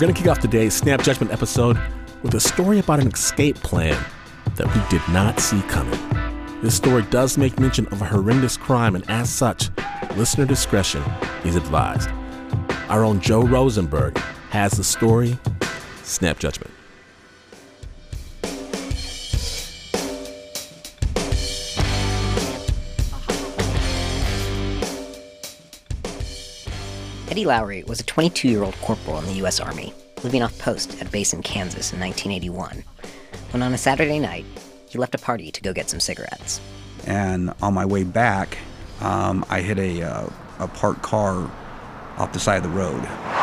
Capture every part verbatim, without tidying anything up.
going to kick off today's Snap Judgment episode with a story about an escape plan that we did not see coming. This story does make mention of a horrendous crime, and as such, listener discretion is advised. Our own Joe Rosenberg has the story. Snap Judgment. Eddie Lowry was a twenty-two-year-old corporal in the U S Army, living off post at a base in Kansas in nineteen eighty-one, when on a Saturday night, he left a party to go get some cigarettes. And on my way back, um, I hit a, uh, a parked car off the side of the road.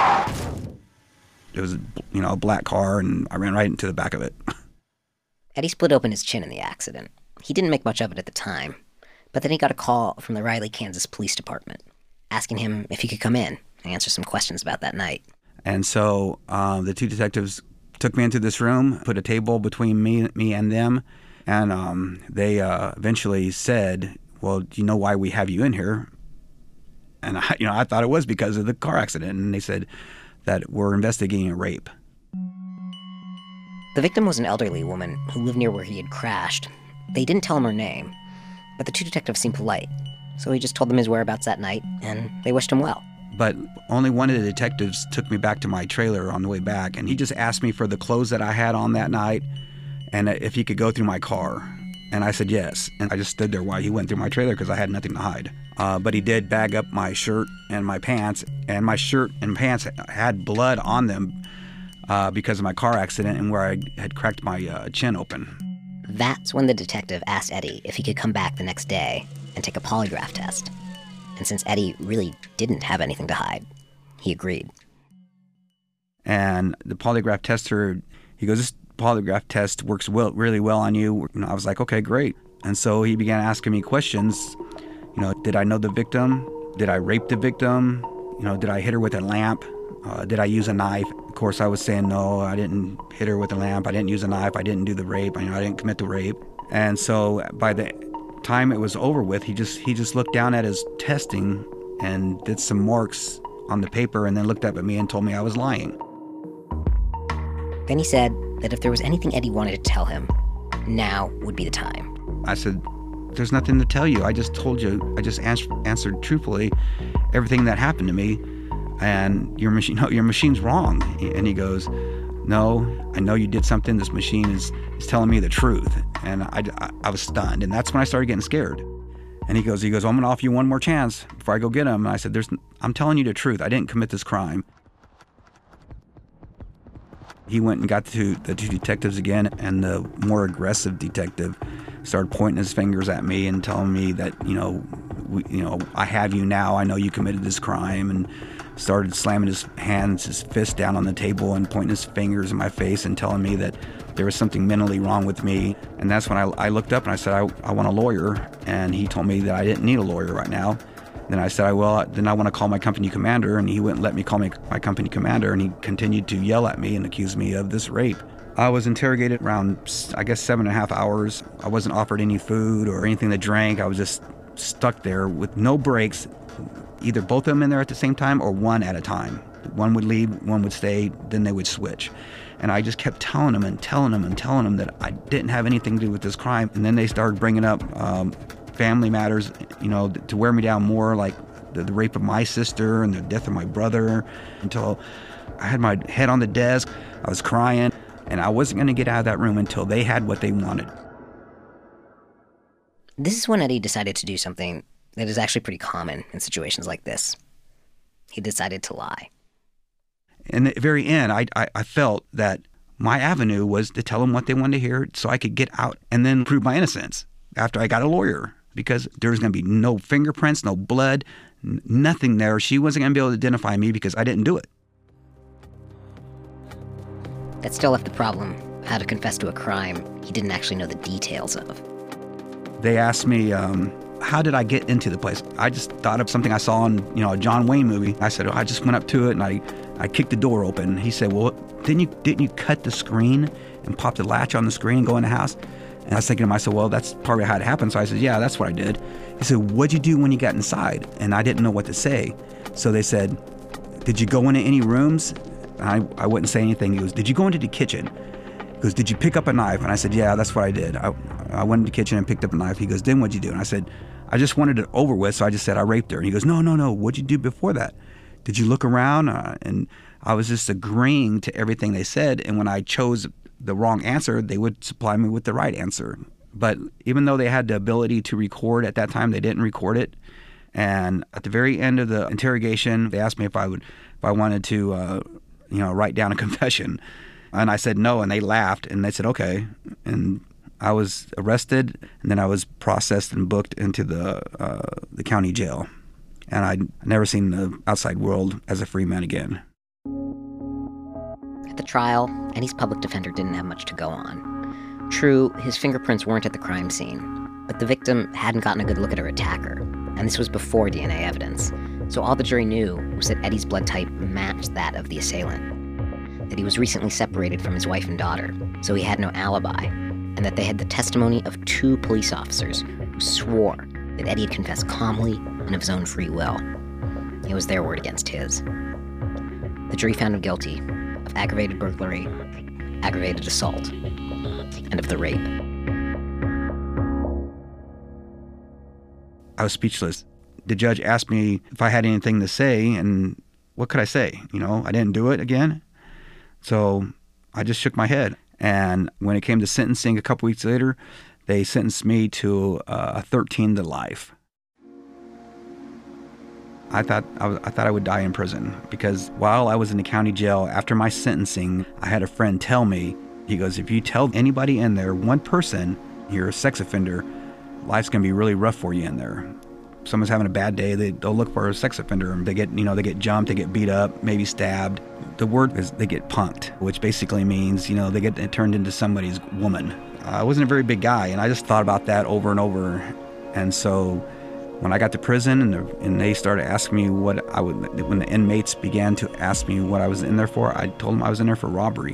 It was, you know, a black car, and I ran right into the back of it. Eddie split open his chin in the accident. He didn't make much of it at the time, but then he got a call from the Riley, Kansas Police Department, asking him if he could come in and answer some questions about that night. And so um, the two detectives took me into this room, put a table between me, me and them, and um, they uh, eventually said, well, do you know why we have you in here? And I, you know, I thought it was because of the car accident, and they said that we're investigating a rape. The victim was an elderly woman who lived near where he had crashed. They didn't tell him her name, but the two detectives seemed polite, so he just told them his whereabouts that night, and they wished him well. But only one of the detectives took me back to my trailer on the way back, and he just asked me for the clothes that I had on that night and if he could go through my car. And I said yes, and I just stood there while he went through my trailer because I had nothing to hide. Uh, but he did bag up my shirt and my pants, and my shirt and pants had blood on them uh, because of my car accident and where I had cracked my uh, chin open. That's when the detective asked Eddie if he could come back the next day and take a polygraph test. And since Eddie really didn't have anything to hide, he agreed. And the polygraph tester, he goes, this polygraph test works well, really well on you. You know, I was like, okay, great. And so he began asking me questions. You know, did I know the victim? Did I rape the victim? You know, did I hit her with a lamp? Uh, did I use a knife? Of course, I was saying, no, I didn't hit her with a lamp. I didn't use a knife. I didn't do the rape. You know, I didn't commit the rape. And so by the time it was over with, he just he just looked down at his testing and did some marks on the paper and then looked up at me and told me I was lying. Then he said that if there was anything Eddie wanted to tell him, now would be the time. I said, there's nothing to tell you. I just told you, I just ans- answered truthfully everything that happened to me, and your machine, no, your machine's wrong. And he goes, no, I know you did something. This machine is, is telling me the truth. And I, I, I was stunned, and that's when I started getting scared. And he goes, he goes, well, I'm going to offer you one more chance before I go get him. And I said, "There's, I'm telling you the truth. I didn't commit this crime." He went and got to the two detectives again, and the more aggressive detective started pointing his fingers at me and telling me that, you know, we, you know, I have you now. I know you committed this crime, and started slamming his hands, his fist down on the table and pointing his fingers in my face and telling me that there was something mentally wrong with me. And that's when I, I looked up and I said, I, I want a lawyer. And he told me that I didn't need a lawyer right now. Then I said, well, then I want to call my company commander. And he wouldn't let me call my, my company commander. And he continued to yell at me and accuse me of this rape. I was interrogated around, I guess, seven and a half hours. I wasn't offered any food or anything to drink. I was just stuck there with no breaks, either both of them in there at the same time or one at a time. One would leave, one would stay, then they would switch. And I just kept telling them and telling them and telling them that I didn't have anything to do with this crime. And then they started bringing up um, family matters, you know, to wear me down more, like the, the rape of my sister and the death of my brother, until I had my head on the desk. I was crying, and I wasn't going to get out of that room until they had what they wanted. This is when Eddie decided to do something that is actually pretty common in situations like this. He decided to lie. In the very end, I, I, I felt that my avenue was to tell them what they wanted to hear so I could get out and then prove my innocence after I got a lawyer, because there was going to be no fingerprints, no blood, n- nothing there. She wasn't going to be able to identify me because I didn't do it. That still left the problem, how to confess to a crime he didn't actually know the details of. They asked me, um, how did I get into the place? I just thought of something I saw in, you know, a John Wayne movie. I said, oh, I just went up to it and I, I kicked the door open. He said, well, didn't you didn't you cut the screen and pop the latch on the screen and go in the house? And I was thinking to myself, well, that's probably how it happened. So I said, yeah, that's what I did. He said, what'd you do when you got inside? And I didn't know what to say. So they said, did you go into any rooms? And I, I wouldn't say anything. He goes, did you go into the kitchen? He goes, did you pick up a knife? And I said, yeah, that's what I did. I, I went into the kitchen and picked up a knife. He goes, then what'd you do? And I said, I just wanted it over with, so I just said I raped her. And he goes, no, no, no, what'd you do before that? Did you look around? Uh, and I was just agreeing to everything they said. And when I chose the wrong answer, they would supply me with the right answer. But even though they had the ability to record at that time, they didn't record it. And at the very end of the interrogation, they asked me if I would, if I wanted to, uh, you know, write down a confession. And I said no, and they laughed, and they said okay. And I was arrested, and then I was processed and booked into the uh, the county jail. And I'd never seen the outside world as a free man again. At the trial, Eddie's public defender didn't have much to go on. True, his fingerprints weren't at the crime scene, but the victim hadn't gotten a good look at her attacker, and this was before D N A evidence. So all the jury knew was that Eddie's blood type matched that of the assailant, that he was recently separated from his wife and daughter, so he had no alibi, and that they had the testimony of two police officers who swore that Eddie had confessed calmly and of his own free will. It was their word against his. The jury found him guilty of aggravated burglary, aggravated assault, and of the rape. I was speechless. The judge asked me if I had anything to say, and what could I say? You know, I didn't do it again. So I just shook my head. And when it came to sentencing a couple weeks later, they sentenced me to uh, a thirteen to life. I thought I, was, I thought I would die in prison because while I was in the county jail after my sentencing, I had a friend tell me, he goes, if you tell anybody in there, one person, you're a sex offender, life's going to be really rough for you in there. Someone's having a bad day, they, they'll look for a sex offender, and they get, you know, they get jumped, they get beat up, maybe stabbed. The word is they get punked, which basically means, you know, they get turned into somebody's woman. I wasn't a very big guy, and I just thought about that over and over. And so when I got to prison and, the, and they started asking me what I would, when the inmates began to ask me what I was in there for, I told them I was in there for robbery.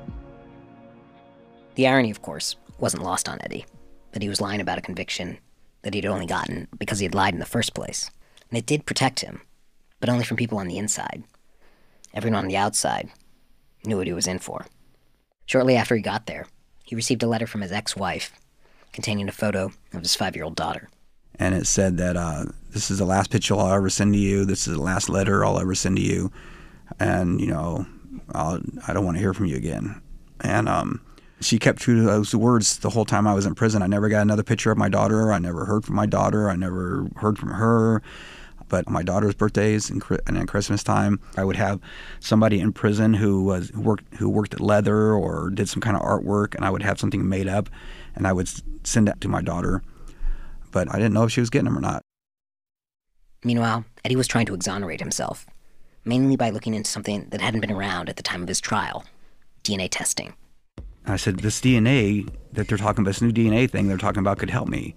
The irony, of course, wasn't lost on Eddie, that he was lying about a conviction that he'd only gotten because he had lied in the first place. And it did protect him, but only from people on the inside. Everyone on the outside knew what he was in for. Shortly after he got there, he received a letter from his ex-wife containing a photo of his five-year-old daughter. And it said that uh, this is the last picture I'll ever send to you. This is the last letter I'll ever send to you. And, you know, I'll, I don't want to hear from you again. And um, she kept true to those words the whole time I was in prison. I never got another picture of my daughter. I never heard from my daughter. I never heard from her. But on my daughter's birthdays and, and at Christmas time, I would have somebody in prison who was who worked who worked at leather or did some kind of artwork, and I would have something made up, and I would send it to my daughter. But I didn't know if she was getting them or not. Meanwhile, Eddie was trying to exonerate himself, mainly by looking into something that hadn't been around at the time of his trial, D N A testing. I said, this D N A that they're talking about, this new D N A thing they're talking about could help me.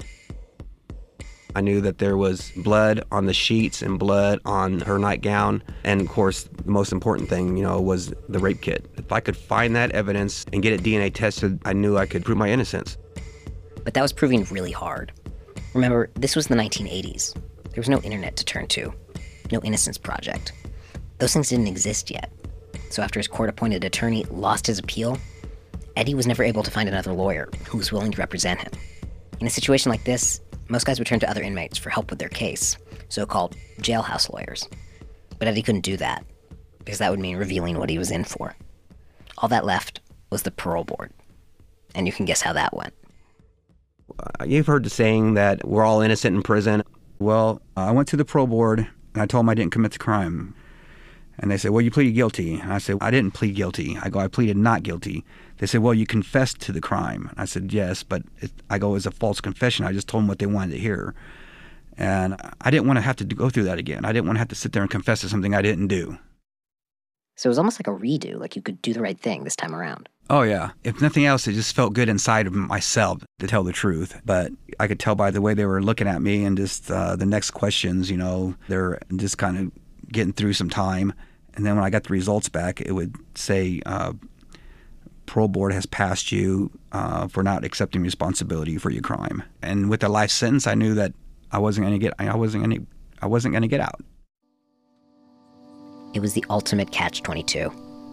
I knew that there was blood on the sheets and blood on her nightgown. And of course, the most important thing, you know, was the rape kit. If I could find that evidence and get it D N A tested, I knew I could prove my innocence. But that was proving really hard. Remember, this was the nineteen eighties. There was no internet to turn to, no Innocence Project. Those things didn't exist yet. So after his court-appointed attorney lost his appeal, Eddie was never able to find another lawyer who was willing to represent him. In a situation like this, most guys would turn to other inmates for help with their case, so-called jailhouse lawyers. But Eddie couldn't do that, because that would mean revealing what he was in for. All that left was the parole board. And you can guess how that went. You've heard the saying that we're all innocent in prison. Well, I went to the parole board, and I told them I didn't commit the crime. And they said, well, you pleaded guilty. And I said, I didn't plead guilty. I go, I pleaded not guilty. They said, well, you confessed to the crime. I said, yes, but it, I go, it's a false confession. I just told them what they wanted to hear. And I didn't want to have to go through that again. I didn't want to have to sit there and confess to something I didn't do. So it was almost like a redo, like you could do the right thing this time around. Oh, yeah. If nothing else, it just felt good inside of myself to tell the truth. But I could tell by the way they were looking at me and just uh, the next questions, you know, they're just kind of getting through some time. And then when I got the results back, it would say, uh, parole board has passed you uh, for not accepting responsibility for your crime. And with a life sentence, I knew that I wasn't going to get, I wasn't going to, I wasn't going to get out. It was the ultimate catch twenty-two.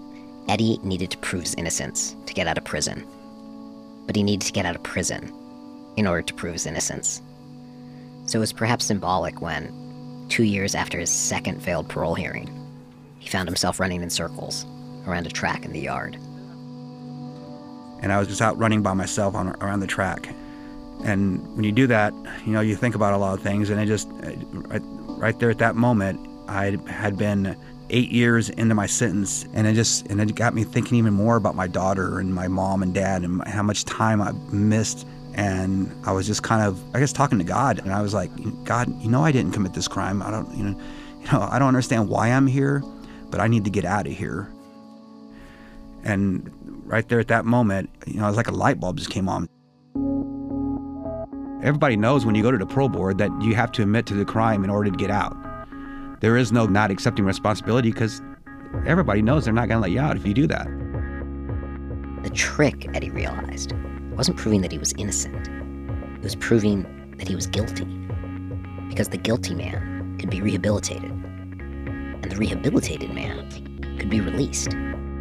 Eddie needed to prove his innocence to get out of prison. But he needed to get out of prison in order to prove his innocence. So it was perhaps symbolic when, two years after his second failed parole hearing, he found himself running in circles around a track in the yard. And I was just out running by myself on, around the track. And when you do that, you know, you think about a lot of things, and it just, right, right there at that moment, I had been eight years into my sentence, and it just, and it got me thinking even more about my daughter and my mom and dad and how much time I missed. And I was just kind of, I guess, talking to God, and I was like, God, you know, I didn't commit this crime. I don't, you know, you know, I don't understand why I'm here, but I need to get out of here. And right there at that moment, you know, it was like a light bulb just came on. Everybody knows when you go to the parole board that you have to admit to the crime in order to get out. There is no not accepting responsibility because everybody knows they're not going to let you out if you do that. The trick, Eddie realized, wasn't proving that he was innocent. It was proving that he was guilty. Because the guilty man could be rehabilitated. And the rehabilitated man could be released.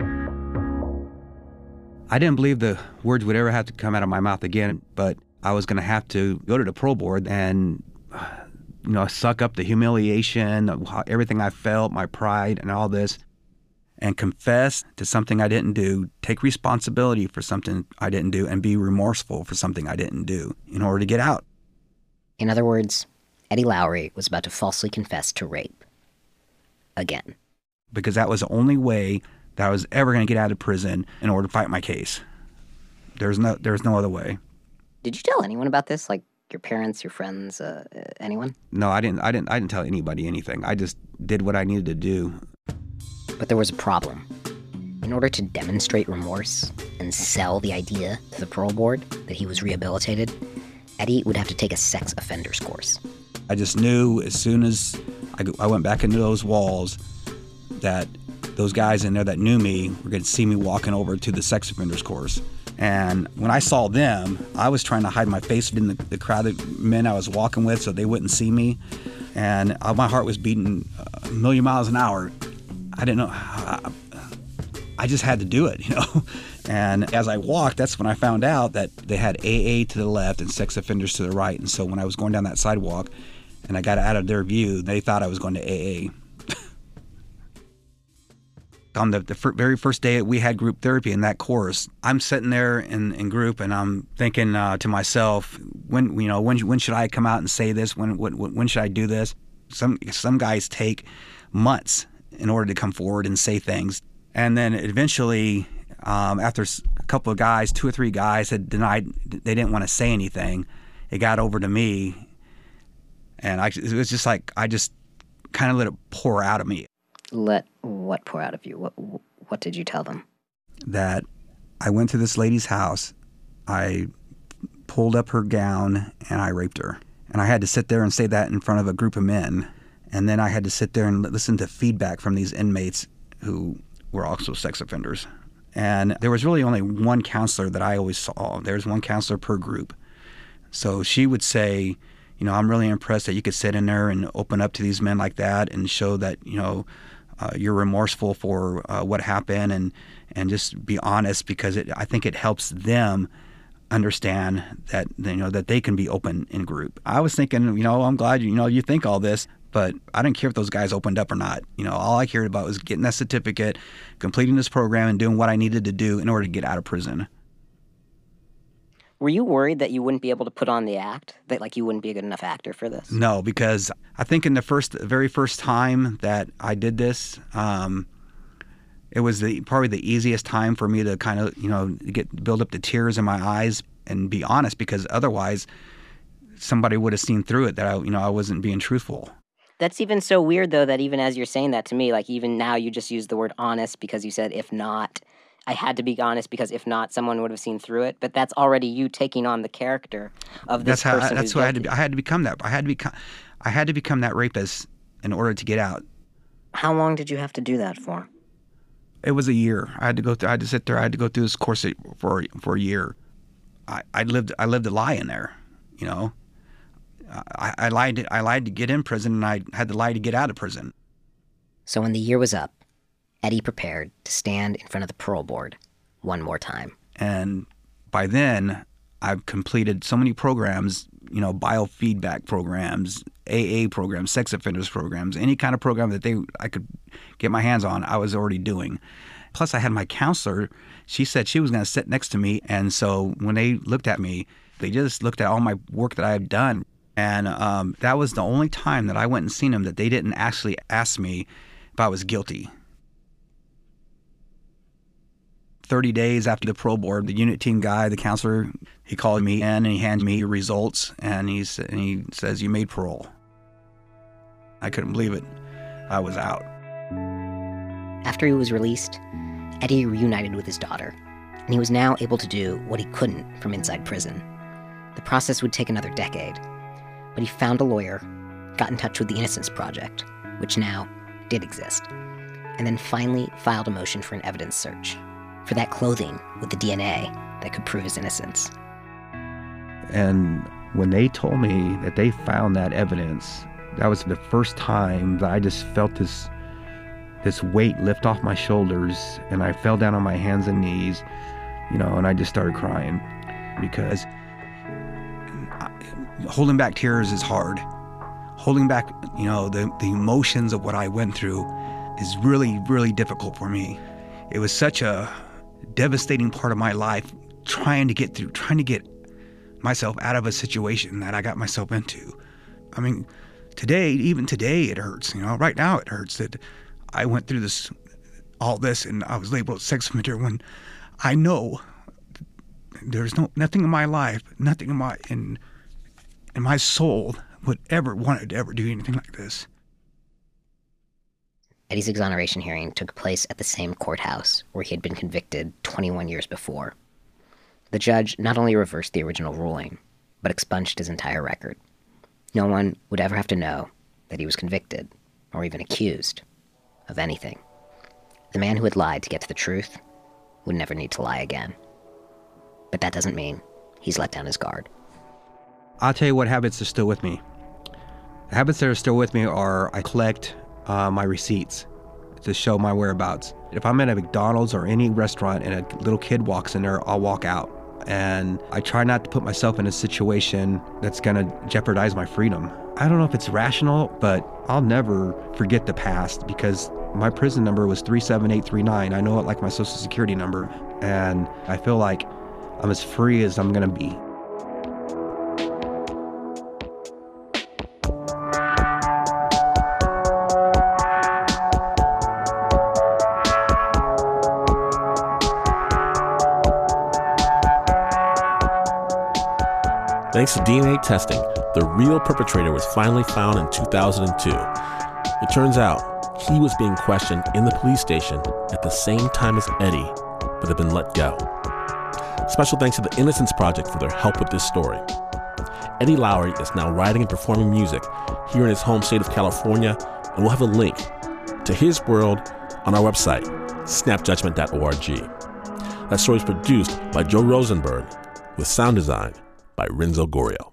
I didn't believe the words would ever have to come out of my mouth again, but I was going to have to go to the parole board and, you know, suck up the humiliation, everything I felt, my pride and all this, and confess to something I didn't do, take responsibility for something I didn't do, and be remorseful for something I didn't do in order to get out. In other words, Eddie Lowry was about to falsely confess to rape. Again. Because that was the only way that I was ever going to get out of prison in order to fight my case. There's no, there's no other way. Did you tell anyone about this? Like your parents, your friends, uh, anyone? No, I didn't. I didn't. I didn't tell anybody anything. I just did what I needed to do. But there was a problem. In order to demonstrate remorse and sell the idea to the parole board that he was rehabilitated, Eddie would have to take a sex offenders course. I just knew as soon as I, I went back into those walls that those guys in there that knew me were going to see me walking over to the sex offenders course. And when I saw them, I was trying to hide my face in the, the crowd of men I was walking with so they wouldn't see me. And uh, my heart was beating a million miles an hour. I didn't know. I, I just had to do it, you know. And as I walked, that's when I found out that they had A A to the left and sex offenders to the right. And so when I was going down that sidewalk and I got out of their view, they thought I was going to A A. On the, the fir- very first day we had group therapy in that course, I'm sitting there in, in group and I'm thinking uh, to myself, when you know when when should I come out and say this? When when when should I do this? Some some guys take months in order to come forward and say things, and then eventually, um, after a couple of guys, two or three guys had denied, they didn't want to say anything. It got over to me, and I it was just like I just kind of let it pour out of me. Let what pour out of you? What what did you tell them? That I went to this lady's house, I pulled up her gown, and I raped her. And I had to sit there and say that in front of a group of men. And then I had to sit there and listen to feedback from these inmates who were also sex offenders. And there was really only one counselor that I always saw. There was one counselor per group. So she would say, you know, I'm really impressed that you could sit in there and open up to these men like that and show that, you know, Uh, you're remorseful for uh, what happened, and and just be honest, because it, I think it helps them understand that, you know, that they can be open in group. I was thinking, you know, I'm glad, you know, you think all this, but I didn't care if those guys opened up or not. You know, all I cared about was getting that certificate, completing this program, and doing what I needed to do in order to get out of prison. Were you worried that you wouldn't be able to put on the act? That, like, you wouldn't be a good enough actor for this? No, because I think in the first, very first time that I did this, um, it was the probably the easiest time for me to kind of, you know, get build up the tears in my eyes and be honest, because otherwise somebody would have seen through it that I, you know, I wasn't being truthful. That's even so weird, though, that even as you're saying that to me, like, even now you just used the word honest because you said, if not, I had to be honest, because if not, someone would have seen through it. But that's already you taking on the character of this that's how, person. That's who's what I had to. guilty. Be, I had to become that. I had to become. I had to become that rapist in order to get out. How long did you have to do that for? It was a year. I had to go through. I had to sit there. I had to go through this course for for a year. I, I lived. I lived a lie in there. You know, I, I lied. To, I lied to get in prison, and I had to lie to get out of prison. So when the year was up, Eddie prepared to stand in front of the parole board one more time. And by then, I've completed so many programs, you know, biofeedback programs, A A programs, sex offenders programs, any kind of program that they I could get my hands on, I was already doing. Plus, I had my counselor. She said she was going to sit next to me. And so when they looked at me, they just looked at all my work that I had done. And um, that was the only time that I went and seen them that they didn't actually ask me if I was guilty. thirty days after the parole board, the unit team guy, the counselor, he called me in and he handed me your results, and, he's, and he says, you made parole. I couldn't believe it. I was out. After he was released, Eddie reunited with his daughter, and he was now able to do what he couldn't from inside prison. The process would take another decade, but he found a lawyer, got in touch with the Innocence Project, which now did exist, and then finally filed a motion for an evidence search for that clothing with the D N A that could prove his innocence. And when they told me that they found that evidence, that was the first time that I just felt this this weight lift off my shoulders, and I fell down on my hands and knees, you know, and I just started crying because holding back tears is hard. Holding back, you know, the, the emotions of what I went through is really, really difficult for me. It was such a devastating part of my life, trying to get through, trying to get myself out of a situation that I got myself into. I mean, today, even today, it hurts. You know, right now it hurts that I went through this, all this, and I was labeled a sex offender when I know there's no nothing in my life, nothing in my in in my soul would ever wanted to ever do anything like this. Eddie's exoneration hearing took place at the same courthouse where he had been convicted twenty-one years before. The judge not only reversed the original ruling, but expunged his entire record. No one would ever have to know that he was convicted, or even accused, of anything. The man who had lied to get to the truth would never need to lie again. But that doesn't mean he's let down his guard. I'll tell you what habits are still with me. The habits that are still with me are I collect uh, my receipts to show my whereabouts. If I'm at a McDonald's or any restaurant and a little kid walks in there, I'll walk out. And I try not to put myself in a situation that's going to jeopardize my freedom. I don't know if it's rational, but I'll never forget the past because my prison number was three seven eight three nine. I know it like my social security number. And I feel like I'm as free as I'm going to be. Thanks to D N A testing, the real perpetrator was finally found in two thousand two. It turns out he was being questioned in the police station at the same time as Eddie, but had been let go. Special thanks to the Innocence Project for their help with this story. Eddie Lowry is now writing and performing music here in his home state of California, and we'll have a link to his world on our website, snap judgment dot org. That story is produced by Joe Rosenberg with sound design by Renzo Gorio.